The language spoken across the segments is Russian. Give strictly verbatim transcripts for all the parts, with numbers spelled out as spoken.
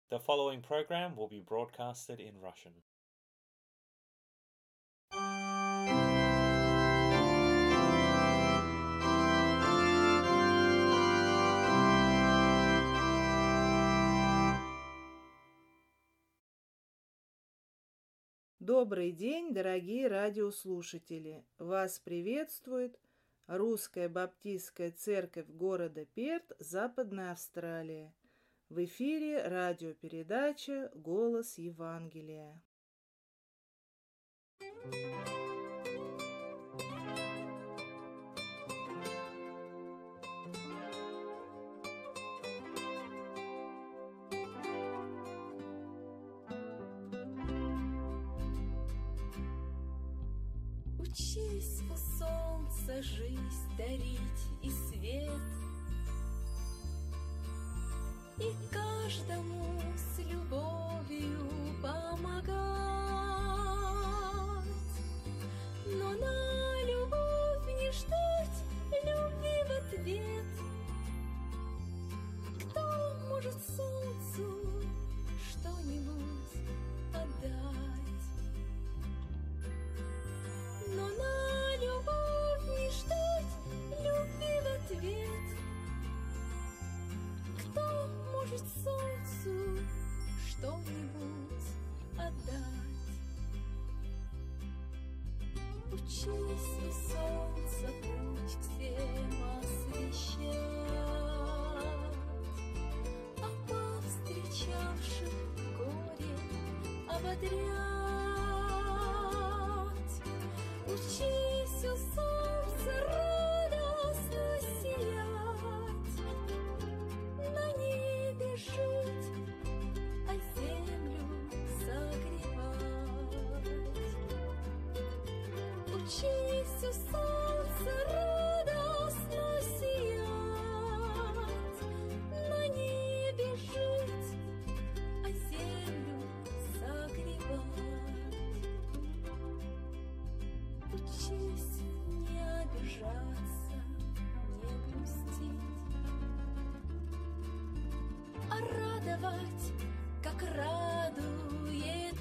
The following program will be broadcasted in Russian. Добрый день, дорогие радиослушатели! Вас приветствует Русская Баптистская Церковь города Перт, Западная Австралия. В эфире радиопередача «Голос Евангелия». Учись у солнца жизнь дарить и свет, и каждому с любовью помогать. Но на любовь не ждать любви в ответ. Кто может солнцу что-нибудь отдать? Но на любовь не ждать любви в ответ. Кто может солнцу что-нибудь отдать? Учись у солнца путь всем освещать, а повстречавших горе ободрять. Учись у солнца радостно сиять, на небе жить, а землю согревать. Учись у солнца радостно сиять, на небе жить, а землю согревать. Учись не обижаться, не грустить, а радовать, как радует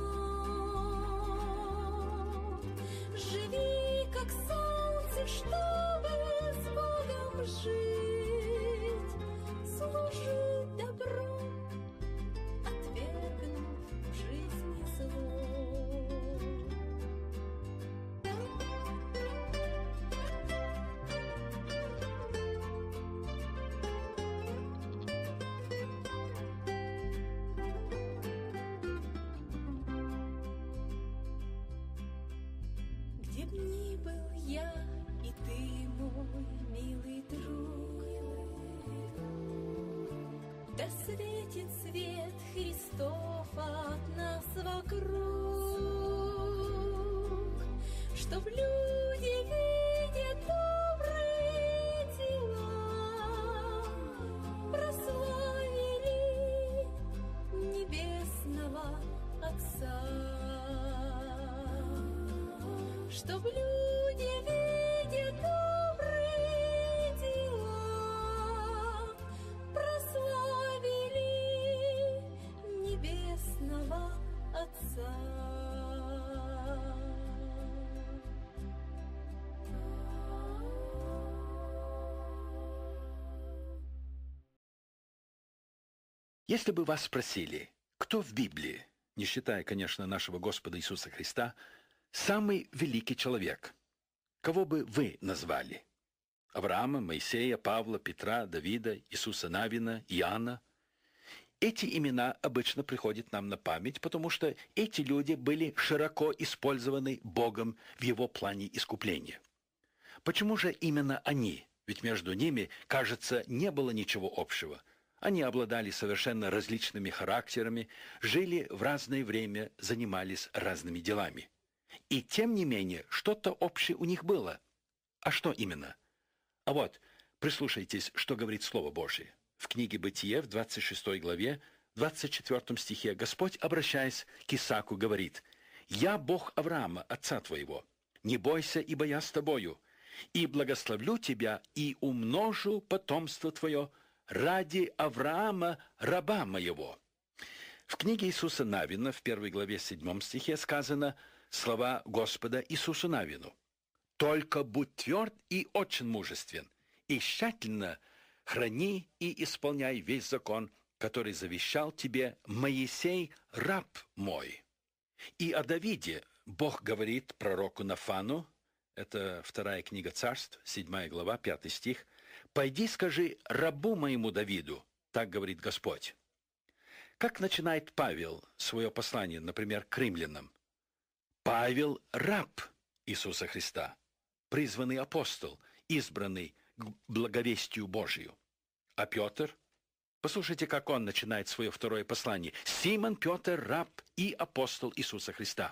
оно. Живи, как солнце, чтобы с Богом жить, служи добром, отвергнув в жизни зло. Где б ни был я и ты, мой милый друг, да светит свет Христов от нас вокруг, чтоб люди, видя добрые дела, прославили небесного Отца. Чтоб люди, видя добрые дела, прославили небесного Отца. Если бы вас спросили, кто в Библии, не считая, конечно, нашего Господа Иисуса Христа, самый великий человек, кого бы вы назвали? Авраама, Моисея, Павла, Петра, Давида, Иисуса Навина, Иоанна? Эти имена обычно приходят нам на память, потому что эти люди были широко использованы Богом в Его плане искупления. Почему же именно они? Ведь между ними, кажется, не было ничего общего. Они обладали совершенно различными характерами, жили в разное время, занимались разными делами. И тем не менее, что-то общее у них было. А что именно? А вот, прислушайтесь, что говорит Слово Божие. В книге Бытие, в двадцать шестой главе, в двадцать четвёртом стихе, Господь, обращаясь к Исааку, говорит: «Я Бог Авраама, отца твоего. Не бойся, ибо я с тобою, и благословлю тебя, и умножу потомство твое ради Авраама, раба моего». В книге Иисуса Навина в первой главе седьмом стихе сказано слова Господа Иисусу Навину. «Только будь тверд и очень мужествен, и тщательно храни и исполняй весь закон, который завещал тебе Моисей, раб мой». И о Давиде Бог говорит пророку Нафану, это вторая книга Царств, седьмая глава, пятый стих, «Пойди скажи рабу моему Давиду, так говорит Господь». Как начинает Павел свое послание, например, к римлянам? Павел – раб Иисуса Христа, призванный апостол, избранный к благовестию Божию. А Петр? Послушайте, как он начинает свое второе послание. «Симон Петр, раб и апостол Иисуса Христа».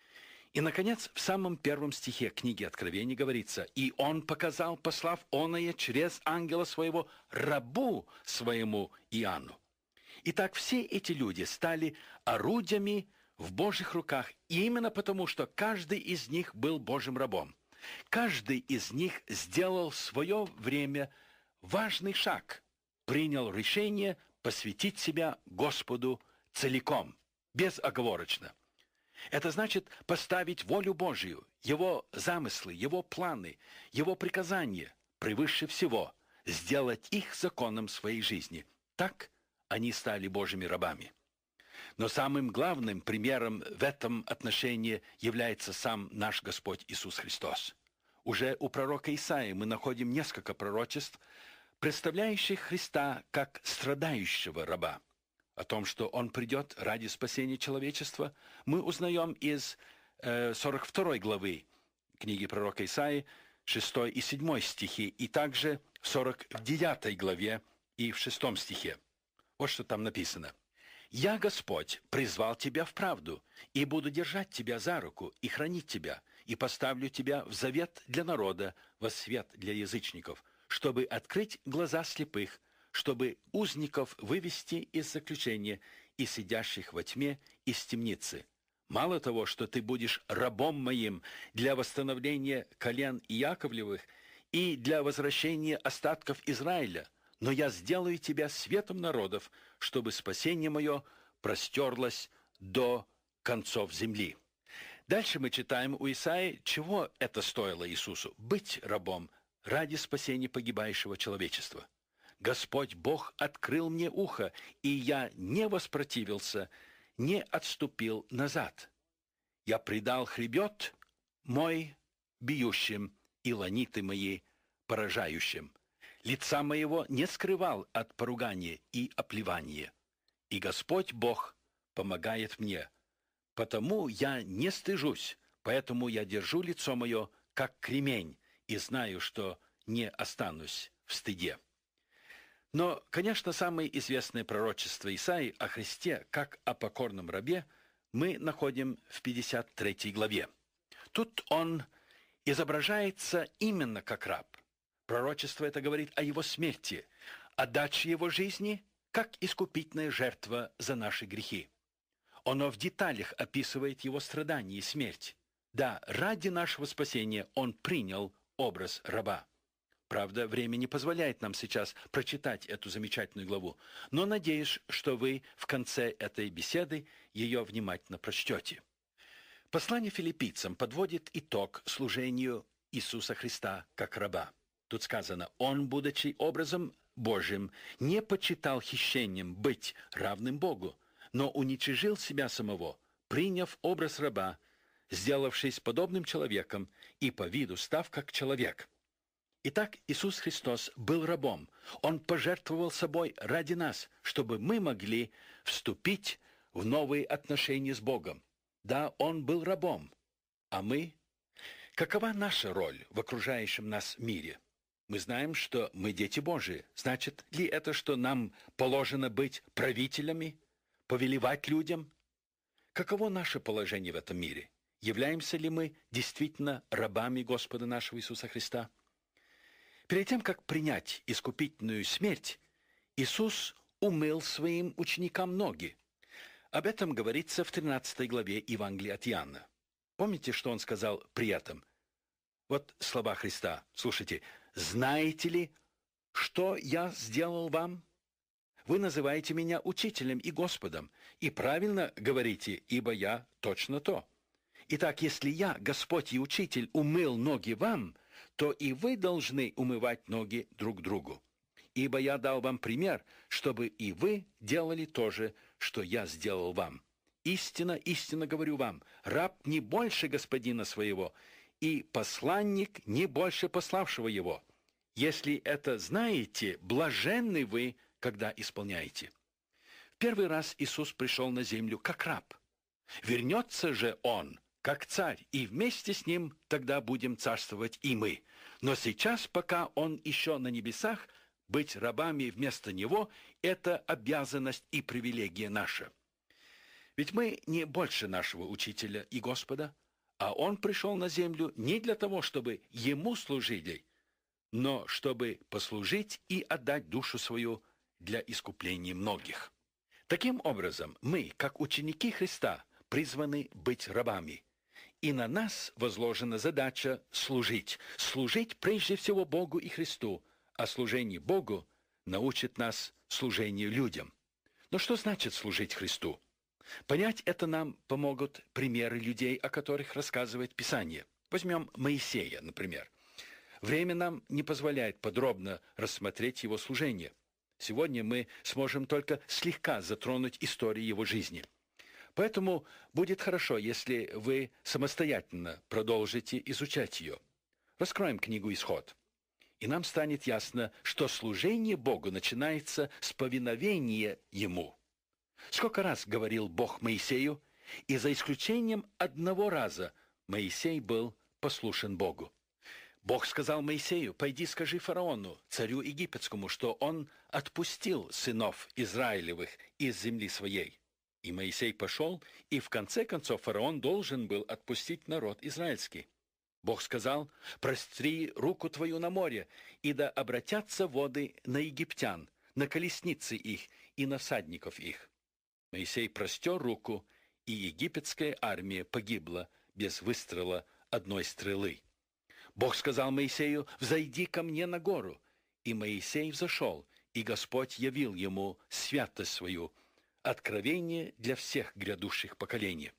И, наконец, в самом первом стихе книги Откровений говорится, «И он показал, послав оное через ангела своего, рабу своему Иоанну». Итак, все эти люди стали орудиями в Божьих руках именно потому, что каждый из них был Божьим рабом. Каждый из них сделал в свое время важный шаг, принял решение посвятить себя Господу целиком, безоговорочно. Это значит поставить волю Божию, Его замыслы, Его планы, Его приказания превыше всего, сделать их законом своей жизни. Так они стали Божьими рабами. Но самым главным примером в этом отношении является сам наш Господь Иисус Христос. Уже у пророка Исаии мы находим несколько пророчеств, представляющих Христа как страдающего раба. О том, что Он придет ради спасения человечества, мы узнаем из э, сорок второй главы книги пророка Исаии, шестой и седьмой стихи, и также в сорок девятой главе и в шестом стихе. Вот что там написано. «Я, Господь, призвал тебя в правду, и буду держать тебя за руку, и хранить тебя, и поставлю тебя в завет для народа, во свет для язычников, чтобы открыть глаза слепых, чтобы узников вывести из заключения и сидящих во тьме из темницы. Мало того, что ты будешь рабом моим для восстановления колен Иаковлевых и для возвращения остатков Израиля, но я сделаю тебя светом народов, чтобы спасение мое простерлось до концов земли». Дальше мы читаем у Исаии, чего это стоило Иисусу – быть рабом ради спасения погибающего человечества. «Господь Бог открыл мне ухо, и я не воспротивился, не отступил назад. Я предал хребет мой бьющим и ланиты мои поражающим. Лица моего не скрывал от поругания и оплевания. И Господь Бог помогает мне. Потому я не стыжусь, поэтому я держу лицо мое, как кремень, и знаю, что не останусь в стыде». Но, конечно, самое известное пророчество Исаии о Христе, как о покорном рабе, мы находим в пятьдесят третьей главе. Тут он изображается именно как раб. Пророчество это говорит о его смерти, о даче его жизни, как искупительная жертва за наши грехи. Оно в деталях описывает его страдания и смерть. Да, ради нашего спасения он принял образ раба. Правда, время не позволяет нам сейчас прочитать эту замечательную главу, но надеюсь, что вы в конце этой беседы ее внимательно прочтете. Послание филиппийцам подводит итог служению Иисуса Христа как раба. Тут сказано, «Он, будучи образом Божьим, не почитал хищением быть равным Богу, но уничижил себя самого, приняв образ раба, сделавшись подобным человеком и по виду став как человек». Итак, Иисус Христос был рабом. Он пожертвовал собой ради нас, чтобы мы могли вступить в новые отношения с Богом. Да, Он был рабом. А мы? Какова наша роль в окружающем нас мире? Мы знаем, что мы дети Божии. Значит ли это, что нам положено быть правителями, повелевать людям? Каково наше положение в этом мире? Являемся ли мы действительно рабами Господа нашего Иисуса Христа? Перед тем, как принять искупительную смерть, Иисус умыл своим ученикам ноги. Об этом говорится в тринадцатой главе Евангелия от Иоанна. Помните, что Он сказал при этом? Вот слова Христа. Слушайте. «Знаете ли, что я сделал вам? вы называете меня учителем и Господом, и правильно говорите, ибо я точно то. Итак, если я, Господь и Учитель, умыл ноги вам, то и вы должны умывать ноги друг другу. Ибо я дал вам пример, чтобы и вы делали то же, что я сделал вам. Истинно, истинно говорю вам, раб не больше господина своего, и посланник не больше пославшего его. Если это знаете, блаженны вы, когда исполняете. В первый раз Иисус пришел на землю как раб. Вернется же Он, как царь, и вместе с Ним тогда будем царствовать и мы. Но сейчас, пока Он еще на небесах, быть рабами вместо Него – это обязанность и привилегия наша. Ведь мы не больше нашего Учителя и Господа, а Он пришел на землю не для того, чтобы Ему служили, но чтобы послужить и отдать душу свою для искупления многих. Таким образом, мы, как ученики Христа, призваны быть рабами. И на нас возложена задача служить. Служить прежде всего Богу и Христу, а служение Богу научит нас служению людям. Но что значит служить Христу? Понять это нам помогут примеры людей, о которых рассказывает Писание. Возьмем Моисея, например. Время нам не позволяет подробно рассмотреть его служение. Сегодня мы сможем только слегка затронуть историю его жизни. Поэтому будет хорошо, если вы самостоятельно продолжите изучать ее. Раскроем книгу «Исход». И нам станет ясно, что служение Богу начинается с повиновения Ему. Сколько раз говорил Бог Моисею, и за исключением одного раза Моисей был послушен Богу. Бог сказал Моисею: «Пойди скажи фараону, царю египетскому, что он отпустил сынов Израилевых из земли своей». И Моисей пошел, и в конце концов фараон должен был отпустить народ израильский. Бог сказал: «Простри руку твою на море, и да обратятся воды на египтян, на колесницы их и на всадников их». Моисей простер руку, и египетская армия погибла без выстрела одной стрелы. Бог сказал Моисею: «Взойди ко мне на гору». И Моисей взошел, и Господь явил ему святость свою, откровение для всех грядущих поколений.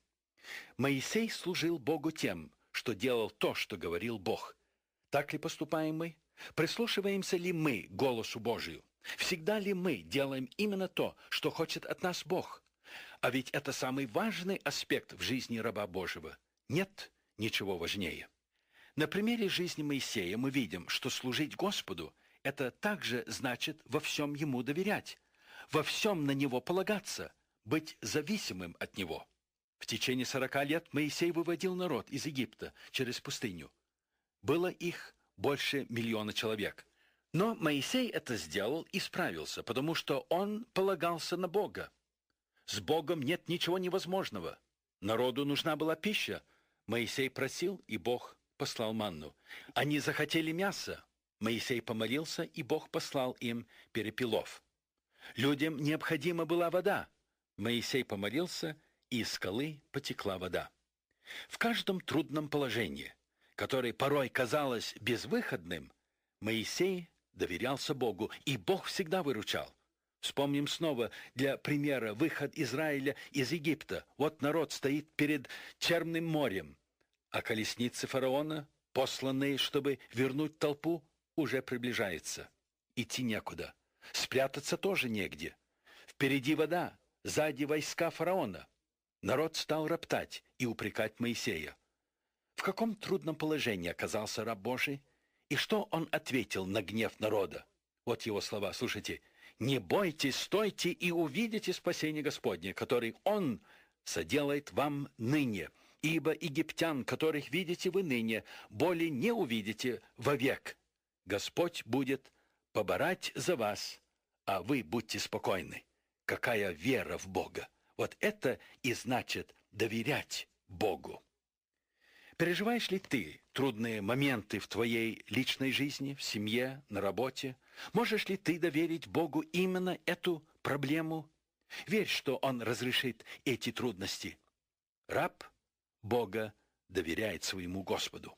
Моисей служил Богу тем, что делал то, что говорил Бог. Так ли поступаем мы? Прислушиваемся ли мы к голосу Божию? Всегда ли мы делаем именно то, что хочет от нас Бог? А ведь это самый важный аспект в жизни раба Божьего. Нет ничего важнее. На примере жизни Моисея мы видим, что служить Господу – это также значит во всем Ему доверять, во всем на Него полагаться, быть зависимым от Него. В течение сорока лет Моисей выводил народ из Египта через пустыню. Было их больше миллиона человек. Но Моисей это сделал и справился, потому что он полагался на Бога. С Богом нет ничего невозможного. Народу нужна была пища. Моисей просил, и Бог послал манну. Они захотели мяса. Моисей помолился, и Бог послал им перепелов. Людям необходима была вода. Моисей помолился, и из скалы потекла вода. В каждом трудном положении, которое порой казалось безвыходным, Моисей доверялся Богу, и Бог всегда выручал. Вспомним снова для примера выход Израиля из Египта. Вот народ стоит перед Черным морем, а колесницы фараона, посланные, чтобы вернуть толпу, уже приближаются. Идти некуда. Спрятаться тоже негде. Впереди вода, сзади войска фараона. Народ стал роптать и упрекать Моисея. В каком трудном положении оказался раб Божий? И что он ответил на гнев народа? Вот его слова, слушайте. «Не бойтесь, стойте и увидите спасение Господне, который Он соделает вам ныне, ибо египтян, которых видите вы ныне, более не увидите вовек. Господь будет поборать за вас, а вы будьте спокойны». Какая вера в Бога! Вот это и значит доверять Богу. Переживаешь ли ты трудные моменты в твоей личной жизни, в семье, на работе? Можешь ли ты доверить Богу именно эту проблему? Верь, что Он разрешит эти трудности. Раб Бога доверяет своему Господу.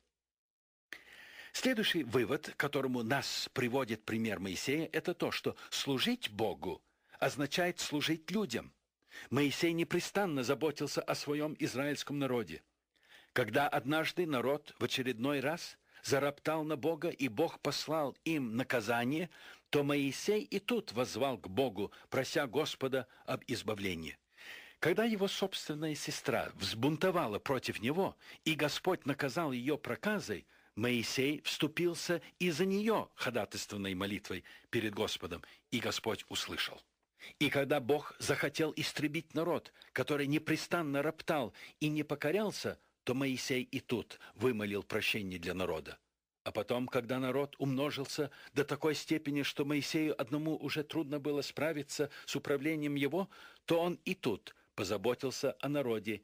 Следующий вывод, к которому нас приводит пример Моисея, это то, что служить Богу означает служить людям. Моисей непрестанно заботился о своем израильском народе. Когда однажды народ в очередной раз зароптал на Бога, и Бог послал им наказание, то Моисей и тут воззвал к Богу, прося Господа об избавлении. Когда его собственная сестра взбунтовала против него, и Господь наказал ее проказой, Моисей вступился и за нее ходатайственной молитвой перед Господом, и Господь услышал. И когда Бог захотел истребить народ, который непрестанно роптал и не покорялся, то Моисей и тут вымолил прощение для народа. А потом, когда народ умножился до такой степени, что Моисею одному уже трудно было справиться с управлением его, то он и тут позаботился о народе,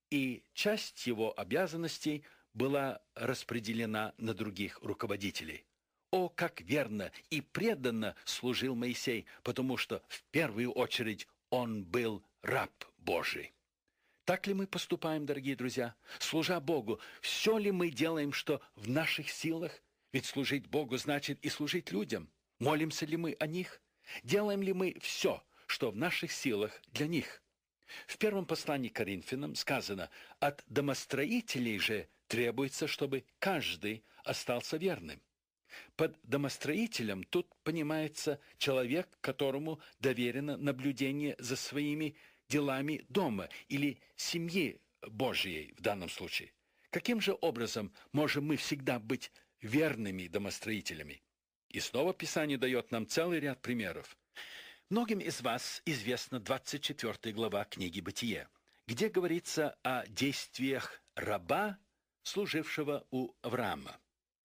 и часть его обязанностей была распределена на других руководителей. О, как верно и преданно служил Моисей, потому что в первую очередь он был раб Божий. Так ли мы поступаем, дорогие друзья? Служа Богу, все ли мы делаем, что в наших силах? Ведь служить Богу значит и служить людям. Молимся ли мы о них? Делаем ли мы все, что в наших силах для них? В первом послании к Коринфянам сказано: «От домостроителей же требуется, чтобы каждый остался верным». Под домостроителем тут понимается человек, которому доверено наблюдение за своими делами дома или семьи Божьей в данном случае. Каким же образом можем мы всегда быть верными домостроителями? И снова Писание дает нам целый ряд примеров. Многим из вас известна двадцать четвёртая глава книги «Бытие», где говорится о действиях раба, служившего у Авраама.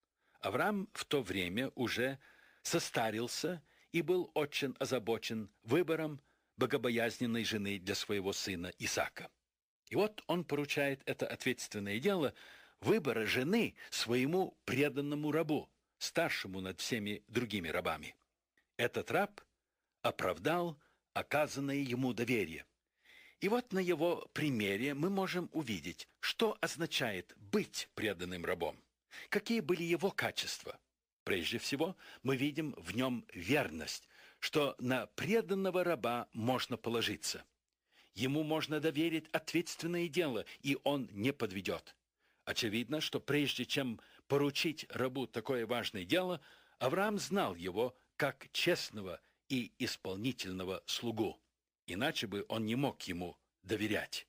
Авраам в то время уже состарился и был очень озабочен выбором богобоязненной жены для своего сына Исаака. И вот он поручает это ответственное дело выбора жены своему преданному рабу, старшему над всеми другими рабами. Этот раб оправдал оказанное ему доверие. И вот на его примере мы можем увидеть, что означает быть преданным рабом. Какие были его качества? Прежде всего, мы видим в нем верность, что на преданного раба можно положиться. Ему можно доверить ответственное дело, и он не подведет. Очевидно, что прежде чем поручить рабу такое важное дело, Авраам знал его как честного и исполнительного слугу, иначе бы он не мог ему доверять.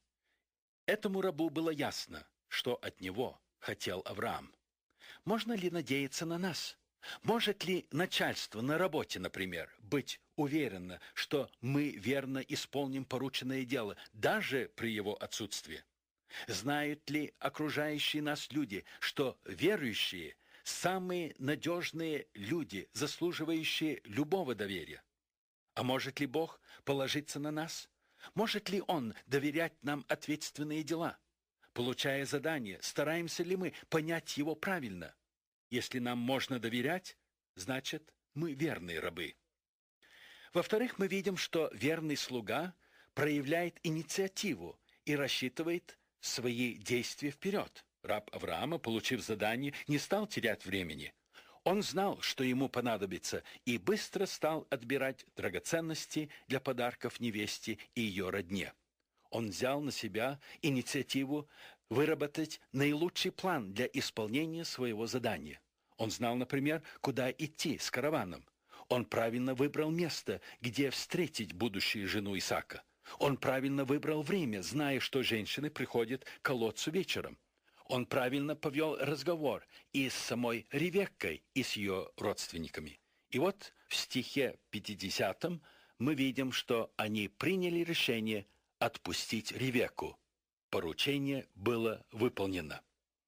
Этому рабу было ясно, что от него хотел Авраам. Можно ли надеяться на нас? Может ли начальство на работе, например, быть уверено, что мы верно исполним порученное дело, даже при его отсутствии? Знают ли окружающие нас люди, что верующие – самые надежные люди, заслуживающие любого доверия? А может ли Бог положиться на нас? Может ли Он доверять нам ответственные дела? Получая задание, стараемся ли мы понять его правильно? Если нам можно доверять, значит, мы верные рабы. Во-вторых, мы видим, что верный слуга проявляет инициативу и рассчитывает свои действия вперед. Раб Авраама, получив задание, не стал терять времени. Он знал, что ему понадобится, и быстро стал отбирать драгоценности для подарков невесте и ее родне. Он взял на себя инициативу выработать наилучший план для исполнения своего задания. Он знал, например, куда идти с караваном. Он правильно выбрал место, где встретить будущую жену Исаака. Он правильно выбрал время, зная, что женщины приходят к колодцу вечером. Он правильно повел разговор и с самой Ревеккой, и с ее родственниками. И вот в стихе пятидесятом мы видим, что они приняли решение отпустить Ревекку. Поручение было выполнено.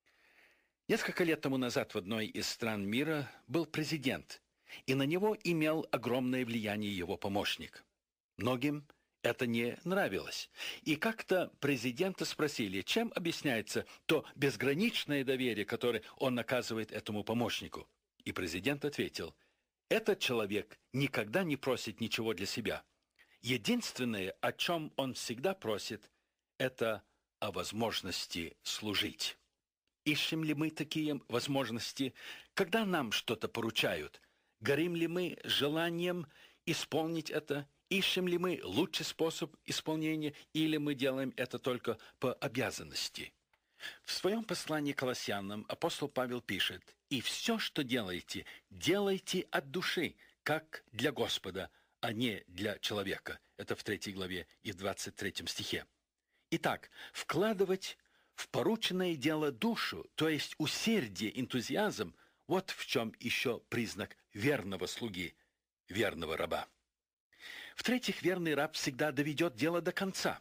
Несколько лет тому назад в одной из стран мира был президент, и на него имел огромное влияние его помощник. Многим это не нравилось. И как-то президента спросили, чем объясняется то безграничное доверие, которое он оказывает этому помощнику. И президент ответил: этот человек никогда не просит ничего для себя. Единственное, о чем он всегда просит, это о возможности служить. Ищем ли мы такие возможности, когда нам что-то поручают? Горим ли мы желанием исполнить это Ищем ли мы лучший способ исполнения, или мы делаем это только по обязанности? В своем послании к Колоссянам апостол Павел пишет: «И все, что делаете, делайте от души, как для Господа, а не для человека». Это в третьей главе и в двадцать третьем стихе. Итак, вкладывать в порученное дело душу, то есть усердие, энтузиазм, вот в чем еще признак верного слуги, верного раба. В-третьих, верный раб всегда доведет дело до конца.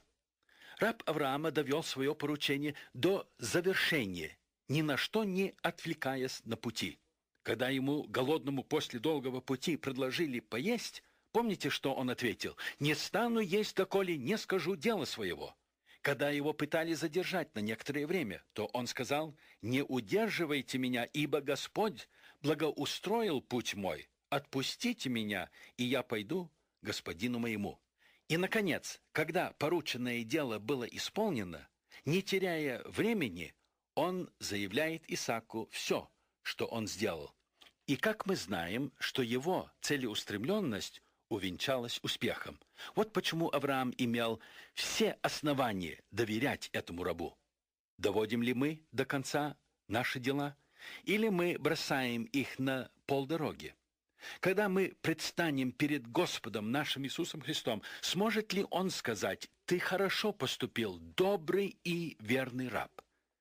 Раб Авраама довел свое поручение до завершения, ни на что не отвлекаясь на пути. Когда ему, голодному после долгого пути, предложили поесть, помните, что он ответил? «Не стану есть, доколе не скажу дело своего». Когда его пытались задержать на некоторое время, то он сказал: «Не удерживайте меня, ибо Господь благоустроил путь мой. Отпустите меня, и я пойду господину моему». И, наконец, когда порученное дело было исполнено, не теряя времени, он заявляет Исааку все, что он сделал. И как мы знаем, что его целеустремленность увенчалась успехом. Вот почему Авраам имел все основания доверять этому рабу. Доводим ли мы до конца наши дела, или мы бросаем их на полдороги? Когда мы предстанем перед Господом нашим Иисусом Христом, сможет ли Он сказать: «Ты хорошо поступил, добрый и верный раб»?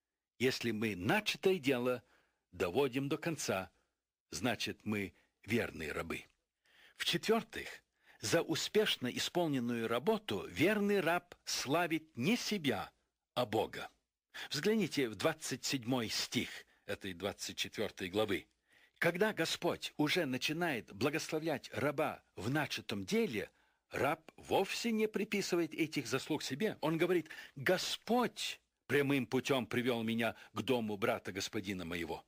Если мы начатое дело доводим до конца, значит, мы верные рабы. В-четвертых, за успешно исполненную работу верный раб славит не себя, а Бога. Взгляните в двадцать седьмой стих этой двадцать четвёртой главы. Когда Господь уже начинает благословлять раба в начатом деле, раб вовсе не приписывает этих заслуг себе. Он говорит: «Господь прямым путем привел меня к дому брата господина моего».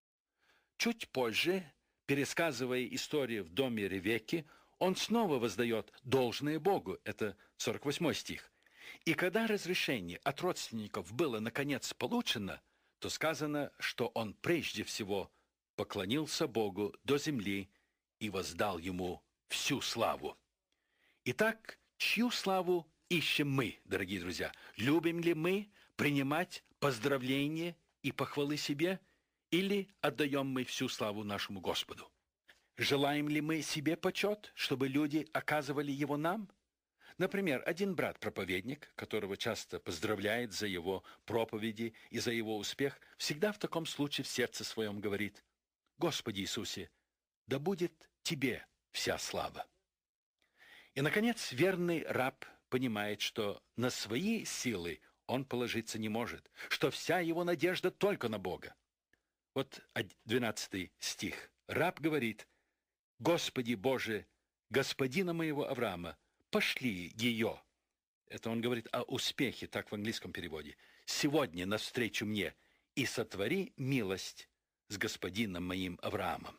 Чуть позже, пересказывая историю в доме Ревекки, он снова воздает должное Богу. Это сорок восьмой стих. И когда разрешение от родственников было наконец получено, то сказано, что он прежде всего поклонился Богу до земли и воздал ему всю славу. Итак, чью славу ищем мы, дорогие друзья? Любим ли мы принимать поздравления и похвалы себе, или отдаем мы всю славу нашему Господу? Желаем ли мы себе почет, чтобы люди оказывали его нам? Например, один брат-проповедник, которого часто поздравляет за его проповеди и за его успех, всегда в таком случае в сердце своем говорит: «Господи Иисусе, да будет Тебе вся слава». И, наконец, верный раб понимает, что на свои силы он положиться не может, что вся его надежда только на Бога. Вот двенадцатый стих. Раб говорит: «Господи Боже, господина моего Авраама, пошли ее». Это он говорит о успехе, так в английском переводе. «Сегодня навстречу мне и сотвори милость с господином моим Авраамом».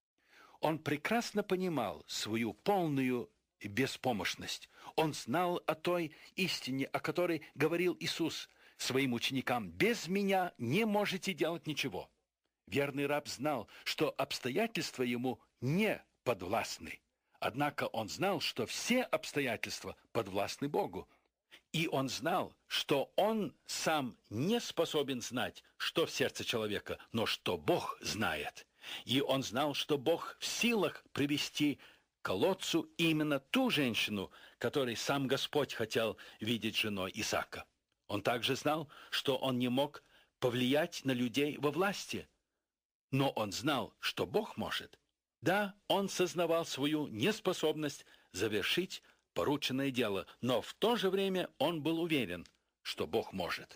Он прекрасно понимал свою полную беспомощность. Он знал о той истине, о которой говорил Иисус своим ученикам: «Без меня не можете делать ничего». Верный раб знал, что обстоятельства ему не подвластны. Однако он знал, что все обстоятельства подвластны Богу. И он знал, что он сам не способен знать, что в сердце человека, но что Бог знает. И он знал, что Бог в силах привести к колодцу именно ту женщину, которой сам Господь хотел видеть женой Исаака. Он также знал, что он не мог повлиять на людей во власти, но он знал, что Бог может. Да, он сознавал свою неспособность завершить порученное дело, но в то же время он был уверен, что Бог может.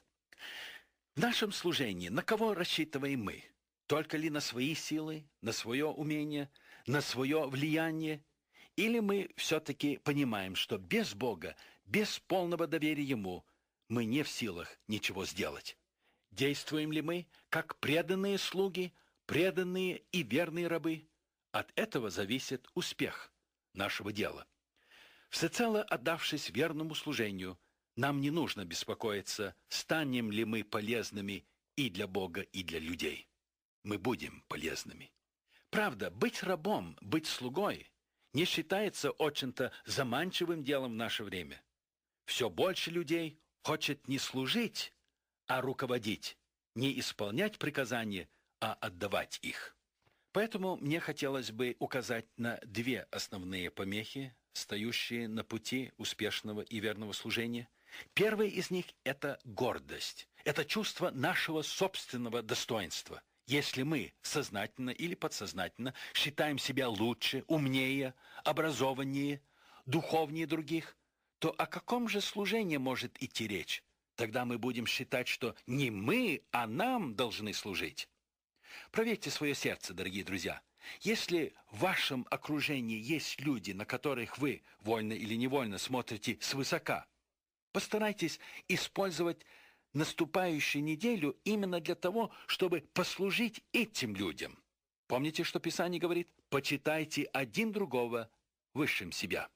В нашем служении на кого рассчитываем мы? Только ли на свои силы, на свое умение, на свое влияние? Или мы все-таки понимаем, что без Бога, без полного доверия Ему, мы не в силах ничего сделать? Действуем ли мы как преданные слуги, преданные и верные рабы? От этого зависит успех нашего дела. Всецело отдавшись верному служению, нам не нужно беспокоиться, станем ли мы полезными и для Бога, и для людей. Мы будем полезными. Правда, быть рабом, быть слугой не считается очень-то заманчивым делом в наше время. Все больше людей хочет не служить, а руководить, не исполнять приказания, а отдавать их. Поэтому мне хотелось бы указать на две основные помехи, стоящие на пути успешного и верного служения. Первый из них – это гордость. Это чувство нашего собственного достоинства. Если мы сознательно или подсознательно считаем себя лучше, умнее, образованнее, духовнее других, то о каком же служении может идти речь? Тогда мы будем считать, что не мы, а нам должны служить. Проверьте свое сердце, дорогие друзья. Если в вашем окружении есть люди, на которых вы, вольно или невольно, смотрите свысока, постарайтесь использовать наступающую неделю именно для того, чтобы послужить этим людям. Помните, что Писание говорит? «Почитайте один другого высшим себя».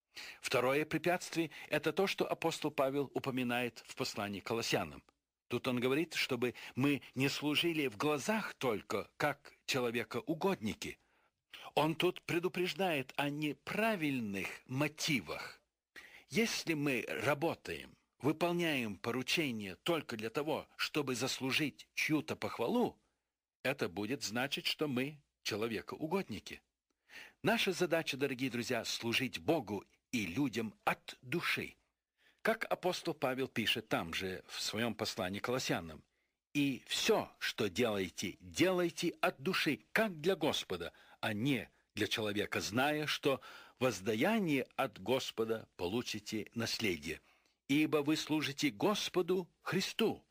Второе препятствие – это то, что апостол Павел упоминает в послании к Колоссянам. Тут он говорит, чтобы мы не служили в глазах только, как человека-угодники. Он тут предупреждает о неправильных мотивах. Если мы работаем, выполняем поручения только для того, чтобы заслужить чью-то похвалу, это будет значить, что мы человека-угодники. Наша задача, дорогие друзья, служить Богу и людям от души. Как апостол Павел пишет там же, в своем послании к Колоссянам, «И все, что делаете, делайте от души, как для Господа, а не для человека, зная, что воздаяние от Господа получите наследие, ибо вы служите Господу Христу».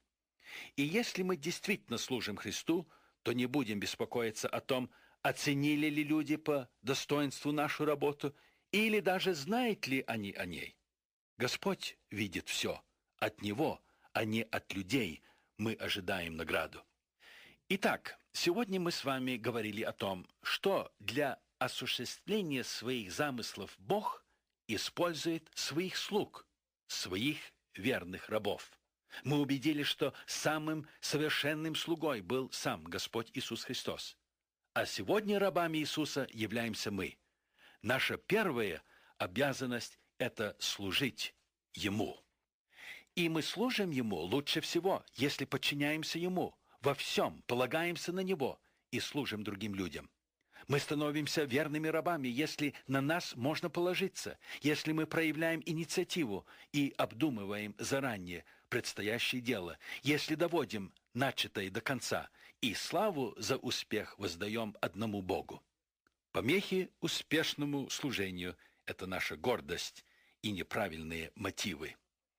И если мы действительно служим Христу, то не будем беспокоиться о том, оценили ли люди по достоинству нашу работу, или даже знают ли они о ней. Господь видит все. От Него, а не от людей, мы ожидаем награду. Итак, сегодня мы с вами говорили о том, что для осуществления своих замыслов Бог использует своих слуг, своих верных рабов. Мы убедились, что самым совершенным слугой был сам Господь Иисус Христос. А сегодня рабами Иисуса являемся мы. Наша первая обязанность – это служить Ему. И мы служим Ему лучше всего, если подчиняемся Ему, во всем полагаемся на Него и служим другим людям. Мы становимся верными рабами, если на нас можно положиться, если мы проявляем инициативу и обдумываем заранее предстоящее дело, если доводим начатое до конца и славу за успех воздаем одному Богу. Помехи успешному служению – это наша гордость и неправильные мотивы.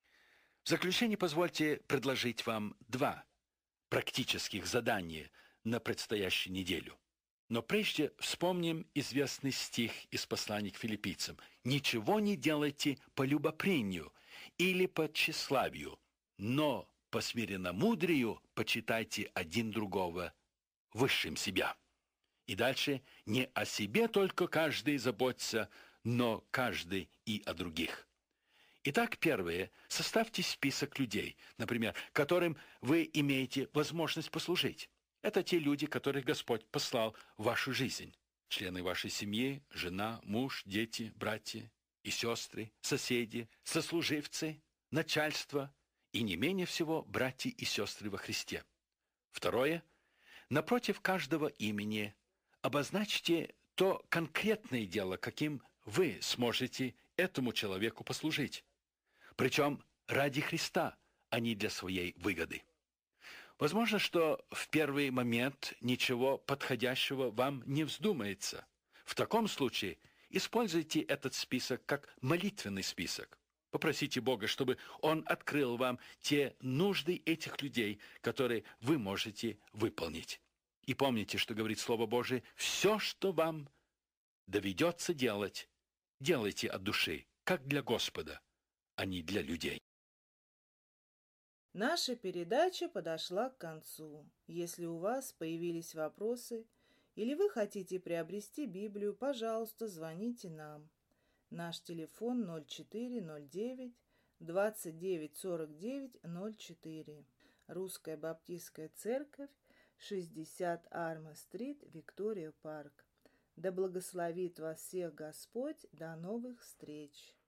В заключение позвольте предложить вам два практических задания на предстоящую неделю. Но прежде вспомним известный стих из послания к филиппийцам. «Ничего не делайте по любопрению или по тщеславию, но по смиренномудрию почитайте один другого высшим себя». И дальше «не о себе только каждый заботится, но каждый и о других». Итак, первое. Составьте список людей, например, которым вы имеете возможность послужить. Это те люди, которых Господь послал в вашу жизнь. Члены вашей семьи, жена, муж, дети, братья и сестры, соседи, сослуживцы, начальство и не менее всего братья и сестры во Христе. Второе. Напротив каждого имени обозначьте то конкретное дело, каким вы сможете этому человеку послужить. Причем ради Христа, а не для своей выгоды. Возможно, что в первый момент ничего подходящего вам не вздумается. В таком случае используйте этот список как молитвенный список. Попросите Бога, чтобы Он открыл вам те нужды этих людей, которые вы можете выполнить. И помните, что говорит Слово Божие: «Все, что вам доведется делать, делайте от души, как для Господа, а не для людей». Наша передача подошла к концу. Если у вас появились вопросы или вы хотите приобрести Библию, пожалуйста, звоните нам. Наш телефон ноль четыре ноль девять двадцать девять сорок девять ноль четыре. Русская Баптистская Церковь, шестьдесят Арма-стрит, Виктория Парк. Да благословит вас всех Господь. До новых встреч!